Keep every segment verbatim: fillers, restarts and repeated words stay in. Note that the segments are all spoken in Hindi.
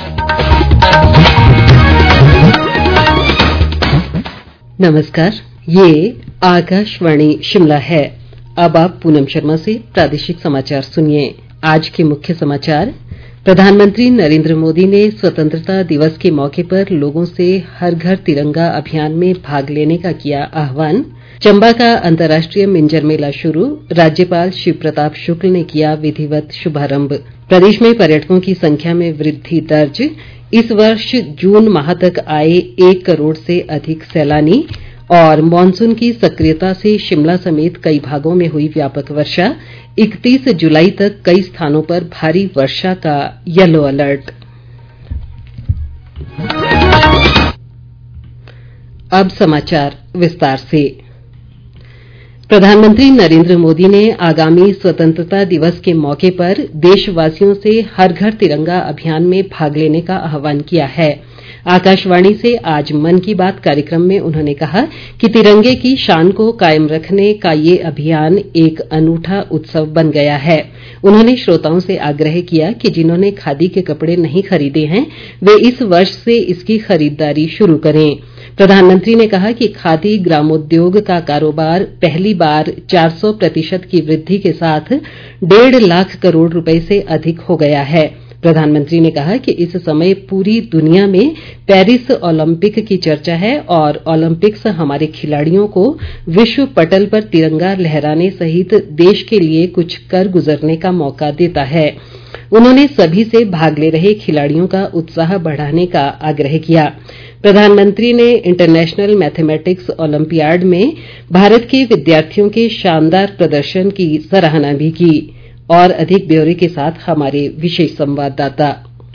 नमस्कार, ये आकाशवाणी शिमला है। अब आप पूनम शर्मा से प्रादेशिक समाचार सुनिए। आज के मुख्य समाचार। प्रधानमंत्री नरेंद्र मोदी ने स्वतंत्रता दिवस के मौके पर लोगों से हर घर तिरंगा अभियान में भाग लेने का किया आह्वान। चंबा का अंतर्राष्ट्रीय मिंजर मेला शुरू, राज्यपाल शिव प्रताप शुक्ल ने किया विधिवत शुभारंभ। प्रदेश में पर्यटकों की संख्या में वृद्धि दर्ज, इस वर्ष जून माह तक आए एक करोड़ से अधिक सैलानी। और मानसून की सक्रियता से शिमला समेत कई भागों में हुई व्यापक वर्षा, इकतीस जुलाई तक कई स्थानों पर भारी वर्षा का येलो अलर्ट। अब समाचार विस्तार से। प्रधानमंत्री नरेंद्र मोदी ने आगामी स्वतंत्रता दिवस के मौके पर देशवासियों से हर घर तिरंगा अभियान में भाग लेने का आह्वान किया है। आकाशवाणी से आज मन की बात कार्यक्रम में उन्होंने कहा कि तिरंगे की शान को कायम रखने का ये अभियान एक अनूठा उत्सव बन गया है। उन्होंने श्रोताओं से आग्रह किया कि जिन्होंने खादी के कपड़े नहीं खरीदे हैं, वे इस वर्ष से इसकी खरीदारी शुरू करें। प्रधानमंत्री ने कहा कि खादी ग्रामोद्योग का कारोबार पहली बार चार सौ प्रतिशत की वृद्धि के साथ डेढ़ लाख करोड़ रुपए से अधिक हो गया है। प्रधानमंत्री ने कहा कि इस समय पूरी दुनिया में पेरिस ओलंपिक की चर्चा है और ओलंपिक्स हमारे खिलाड़ियों को विश्व पटल पर तिरंगा लहराने सहित देश के लिए कुछ कर गुजरने का मौका देता है। उन्होंने सभी से भाग ले रहे खिलाड़ियों का उत्साह बढ़ाने का आग्रह किया। प्रधानमंत्री ने इंटरनेशनल मैथमेटिक्स ओलंपियाड में भारत के विद्यार्थियों के शानदार प्रदर्शन की सराहना भी की। और अधिक ब्यौरे के साथ हमारे विशेष संवाददाता।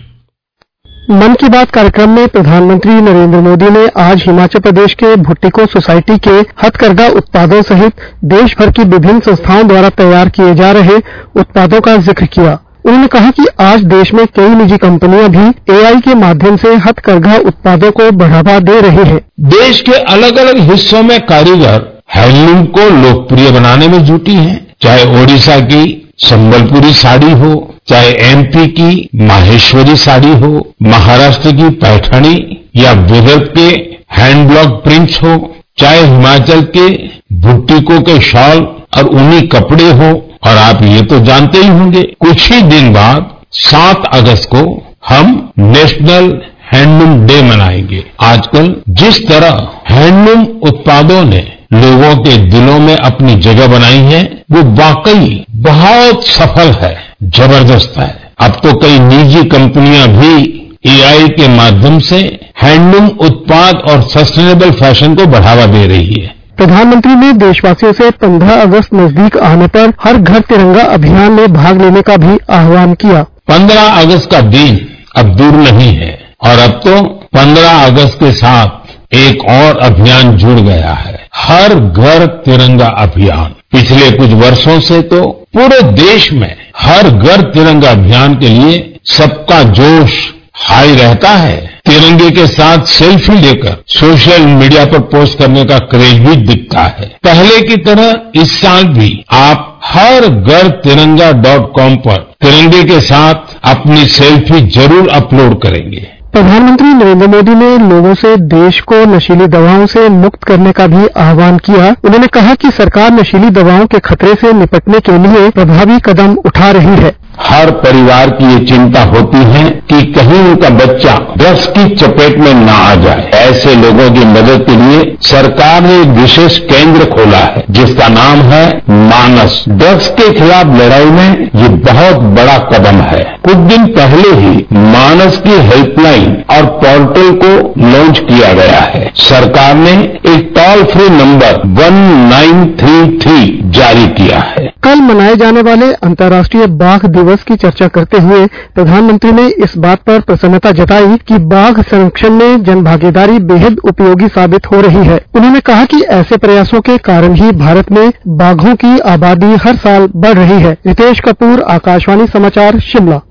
मन की बात कार्यक्रम में प्रधानमंत्री नरेंद्र मोदी ने आज हिमाचल प्रदेश के भुट्टिको सोसाइटी के हथकरघा उत्पादों सहित देश भर की विभिन्न संस्थाओं द्वारा तैयार किए जा रहे उत्पादों का जिक्र किया। उन्होंने कहा कि आज देश में कई निजी कंपनियां भी एआई के माध्यम से हथकरघा उत्पादों को बढ़ावा दे रही हैं। देश के अलग अलग हिस्सों में कारीगर हैंडलूम को लोकप्रिय बनाने में जुटी हैं। चाहे ओडिशा की संबलपुरी साड़ी हो, चाहे एमपी की माहेश्वरी साड़ी हो, महाराष्ट्र की पैठणी या विदर्भ के हैंड ब्लॉक प्रिंट्स हो, चाहे हिमाचल के भुट्टिको के शॉल और ऊनी कपड़े हो। और आप ये तो जानते ही होंगे, कुछ ही दिन बाद सात अगस्त को हम नेशनल हैंडलूम डे मनाएंगे। आजकल जिस तरह हैंडलूम उत्पादों ने लोगों के दिलों में अपनी जगह बनाई है, वो वाकई बहुत सफल है, जबरदस्त है। अब तो कई निजी कंपनियां भी एआई के माध्यम से हैंडलूम उत्पाद और सस्टेनेबल फैशन को बढ़ावा दे रही है। प्रधानमंत्री ने देशवासियों से पंद्रह अगस्त नजदीक आने पर हर घर तिरंगा अभियान में भाग लेने का भी आह्वान किया। पंद्रह अगस्त का दिन अब दूर नहीं है और अब तो पंद्रह अगस्त के साथ एक और अभियान जुड़ गया है, हर घर तिरंगा अभियान। पिछले कुछ वर्षों से तो पूरे देश में हर घर तिरंगा अभियान के लिए सबका जोश हाई रहता है। तिरंगे के साथ सेल्फी लेकर सोशल मीडिया पर पोस्ट करने का क्रेज भी दिखता है। पहले की तरह इस साल भी आप हर घर तिरंगा डॉट कॉम पर तिरंगे के साथ अपनी सेल्फी जरूर अपलोड करेंगे। प्रधानमंत्री नरेंद्र मोदी ने लोगों से देश को नशीली दवाओं से मुक्त करने का भी आह्वान किया। उन्होंने कहा कि सरकार नशीली दवाओं के खतरे से निपटने के लिए प्रभावी कदम उठा रही है। हर परिवार की ये चिंता होती है कि कहीं उनका बच्चा ड्रग्स की चपेट में ना आ जाए। ऐसे लोगों की मदद के लिए सरकार ने एक विशेष केंद्र खोला है जिसका नाम है मानस। ड्रग्स के खिलाफ लड़ाई में ये बहुत बड़ा कदम है। कुछ दिन पहले ही मानस की हेल्पलाइन और पोर्टल को लॉन्च किया गया है। सरकार ने एक toll free number one nine three three जारी किया है। कल मनाए जाने वाले अंतर्राष्ट्रीय बाघ दिवस की चर्चा करते हुए प्रधानमंत्री ने इस बात पर प्रसन्नता जताई कि बाघ संरक्षण में जनभागीदारी बेहद उपयोगी साबित हो रही है। उन्होंने कहा कि ऐसे प्रयासों के कारण ही भारत में बाघों की आबादी हर साल बढ़ रही है। रितेश कपूर, आकाशवाणी समाचार, शिमला।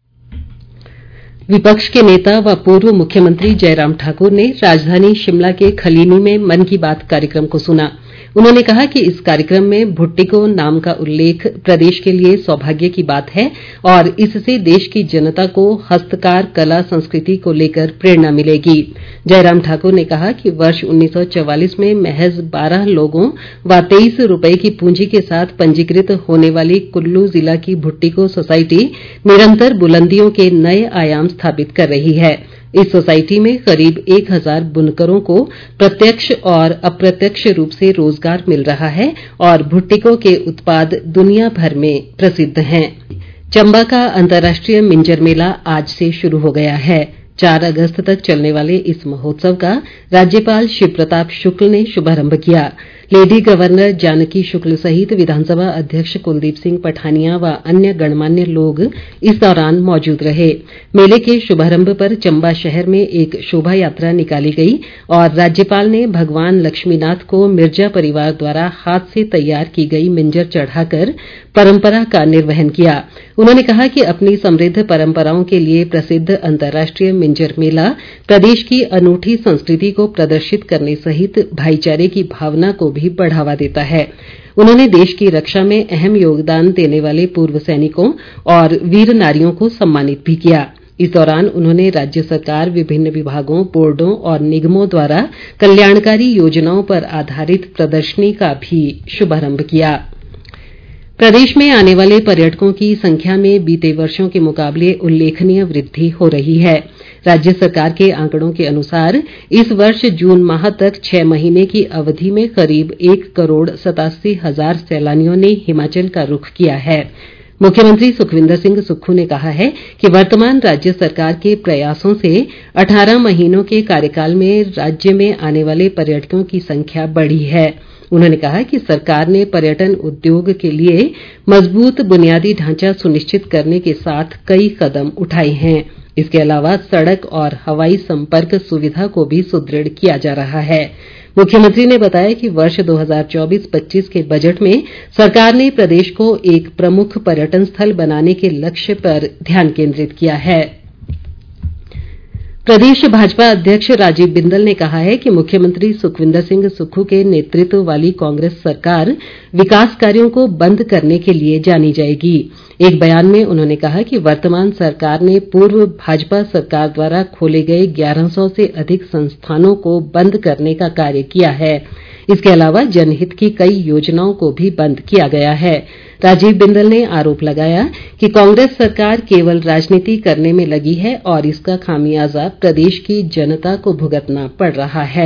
विपक्ष के नेता व पूर्व मुख्यमंत्री जयराम ठाकुर ने राजधानी शिमला के खलीनी में मन की बात कार्यक्रम को सुना। उन्होंने कहा कि इस कार्यक्रम में भुट्टिको नाम का उल्लेख प्रदेश के लिए सौभाग्य की बात है और इससे देश की जनता को हस्तकार कला संस्कृति को लेकर प्रेरणा मिलेगी। जयराम ठाकुर ने कहा कि वर्ष उन्नीस सौ चवालीस में महज बारह लोगों व तेईस रुपए की पूंजी के साथ पंजीकृत होने वाली कुल्लू जिला की भुट्टिको सोसाइटी निरंतर बुलंदियों के नए आयाम स्थापित कर रही है। इस सोसाइटी में करीब एक हजार बुनकरों को प्रत्यक्ष और अप्रत्यक्ष रूप से रोजगार मिल रहा है और भुट्टिको के उत्पाद दुनिया भर में प्रसिद्ध हैं। चंबा का अंतर्राष्ट्रीय मिंजर मेला आज से शुरू हो गया है। चार अगस्त तक चलने वाले इस महोत्सव का राज्यपाल शिव प्रताप शुक्ल ने शुभारंभ किया। लेडी गवर्नर जानकी शुक्ल सहित विधानसभा अध्यक्ष कुलदीप सिंह पठानिया व अन्य गणमान्य लोग इस दौरान मौजूद रहे। मेले के शुभारंभ पर चंबा शहर में एक शोभा यात्रा निकाली गई और राज्यपाल ने भगवान लक्ष्मीनाथ को मिर्जा परिवार द्वारा हाथ से तैयार की गई मिंजर चढ़ाकर परंपरा का निर्वहन किया। उन्होंने कहा कि अपनी समृद्ध परंपराओं के लिए प्रसिद्ध अंतर्राष्ट्रीय मिंजर मेला प्रदेश की अनूठी संस्कृति को प्रदर्शित करने सहित भाईचारे की भावना को भी बढ़ावा देता है। उन्होंने देश की रक्षा में अहम योगदान देने वाले पूर्व सैनिकों और वीर नारियों को सम्मानित भी किया। इस दौरान उन्होंने राज्य सरकार, विभिन्न विभागों, बोर्डों और निगमों द्वारा कल्याणकारी योजनाओं पर आधारित प्रदर्शनी का भी शुभारंभ किया। प्रदेश में आने वाले पर्यटकों की संख्या में बीते वर्षों के मुकाबले उल्लेखनीय वृद्धि हो रही है। राज्य सरकार के आंकड़ों के अनुसार इस वर्ष जून माह तक छह महीने की अवधि में करीब एक करोड़ सतासी हजार सैलानियों ने हिमाचल का रुख किया है। मुख्यमंत्री सुखविंदर सिंह सुक्खू ने कहा है कि वर्तमान राज्य सरकार के प्रयासों से अठारह महीनों के कार्यकाल में राज्य में आने वाले पर्यटकों की संख्या बढ़ी है। उन्होंने कहा कि सरकार ने पर्यटन उद्योग के लिए मजबूत बुनियादी ढांचा सुनिश्चित करने के साथ कई कदम उठाए हैं। इसके अलावा सड़क और हवाई संपर्क सुविधा को भी सुदृढ़ किया जा रहा है। मुख्यमंत्री ने बताया कि वर्ष दो हज़ार चौबीस पच्चीस के बजट में सरकार ने प्रदेश को एक प्रमुख पर्यटन स्थल बनाने के लक्ष्य पर ध्यान केंद्रित किया है। प्रदेश भाजपा अध्यक्ष राजीव बिंदल ने कहा है कि मुख्यमंत्री सुखविंदर सिंह सुक्खू के नेतृत्व वाली कांग्रेस सरकार विकास कार्यों को बंद करने के लिए जानी जाएगी। एक बयान में उन्होंने कहा कि वर्तमान सरकार ने पूर्व भाजपा सरकार द्वारा खोले गए ग्यारह सौ से अधिक संस्थानों को बंद करने का कार्य किया है। इसके अलावा जनहित की कई योजनाओं को भी बंद किया गया है। राजीव बिंदल ने आरोप लगाया कि कांग्रेस सरकार केवल राजनीति करने में लगी है और इसका खामियाजा प्रदेश की जनता को भुगतना पड़ रहा है।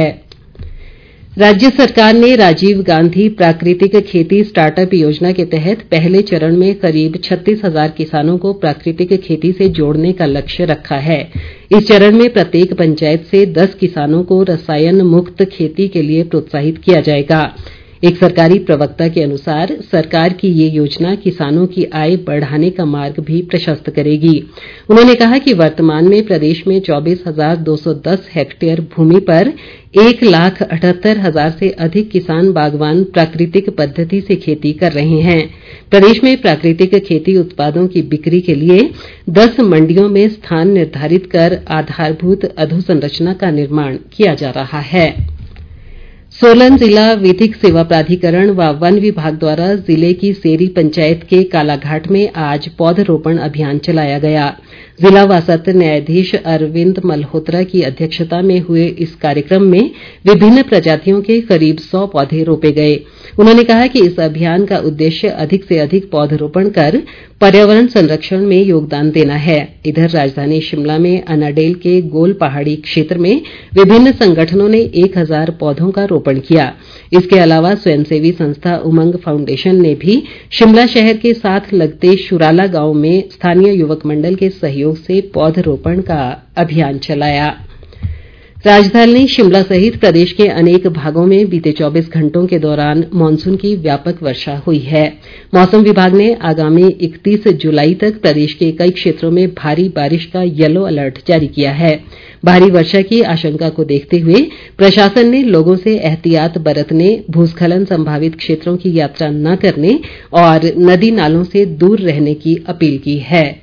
राज्य सरकार ने राजीव गांधी प्राकृतिक खेती स्टार्टअप योजना के तहत पहले चरण में करीब छत्तीस हजार किसानों को प्राकृतिक खेती से जोड़ने का लक्ष्य रखा है। इस चरण में प्रत्येक पंचायत से दस किसानों को रसायन मुक्त खेती के लिए प्रोत्साहित किया जाएगा। एक सरकारी प्रवक्ता के अनुसार सरकार की ये योजना किसानों की आय बढ़ाने का मार्ग भी प्रशस्त करेगी। उन्होंने कहा कि वर्तमान में प्रदेश में चौबीस हजार दो सौ दस हेक्टेयर भूमि पर एक लाख अठहत्तर हजार से अधिक किसान बागवान प्राकृतिक पद्धति से खेती कर रहे हैं। प्रदेश में प्राकृतिक खेती उत्पादों की बिक्री के लिए दस मंडियों में स्थान निर्धारित कर आधारभूत अधोसंरचना का निर्माण किया जा रहा है। सोलन जिला विधिक सेवा प्राधिकरण व वन विभाग द्वारा जिले की सेरी पंचायत के कालाघाट में आज पौधरोपण अभियान चलाया गया। जिला व सत्र न्यायाधीश अरविंद मल्होत्रा की अध्यक्षता में हुए इस कार्यक्रम में विभिन्न प्रजातियों के करीब सौ पौधे रोपे गए। उन्होंने कहा कि इस अभियान का उद्देश्य अधिक से अधिक पौधरोपण कर पर्यावरण संरक्षण में योगदान देना है। इधर राजधानी शिमला में अनाडेल के गोल पहाड़ी क्षेत्र में विभिन्न संगठनों ने एक हजार पौधों का रोपण किया। इसके अलावा स्वयंसेवी संस्था उमंग फाउंडेशन ने भी शिमला शहर के साथ लगते शुराला गांव में स्थानीय युवक मंडल के सहयोग से पौधरोपण का अभियान चलाया। राजधानी शिमला सहित प्रदेश के अनेक भागों में बीते चौबीस घंटों के दौरान मानसून की व्यापक वर्षा हुई है। मौसम विभाग ने आगामी इकतीस जुलाई तक प्रदेश के कई क्षेत्रों में भारी बारिश का येलो अलर्ट जारी किया है। भारी वर्षा की आशंका को देखते हुए प्रशासन ने लोगों से एहतियात बरतने, भूस्खलन संभावित क्षेत्रों की यात्रा न करने और नदी नालों से दूर रहने की अपील की है।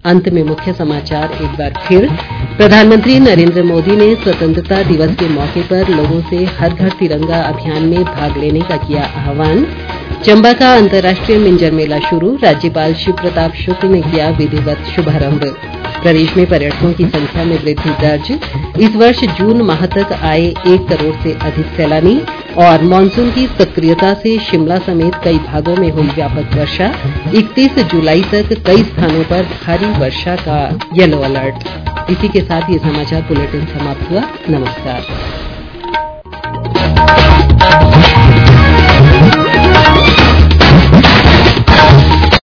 अंत में मुख्य समाचार एक बार फिर। प्रधानमंत्री नरेंद्र मोदी ने स्वतंत्रता दिवस के मौके पर लोगों से हर घर तिरंगा अभियान में भाग लेने का किया आह्वान। चंबा का अंतर्राष्ट्रीय मिंजर मेला शुरू, राज्यपाल शिव प्रताप शुक्ल ने किया विधिवत शुभारंभ। प्रदेश में पर्यटकों की संख्या में वृद्धि दर्ज, इस वर्ष जून माह तक आए एक करोड़ से अधिक सैलानी। और मानसून की सक्रियता से शिमला समेत कई भागों में हुई व्यापक वर्षा, इकतीस जुलाई तक कई स्थानों पर भारी वर्षा का येलो अलर्ट। इसी के साथ ये समाचार बुलेटिन समाप्त हुआ। नमस्कार।